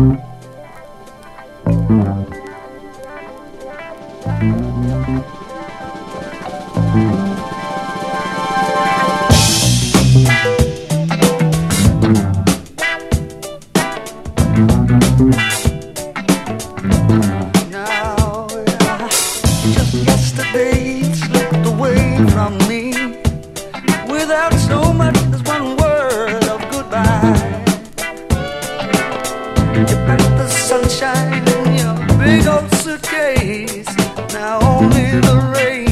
Just yesterday it slipped away from me without so much as one word of goodbye. You packed the sunshine in your big old suitcase. Now only the rain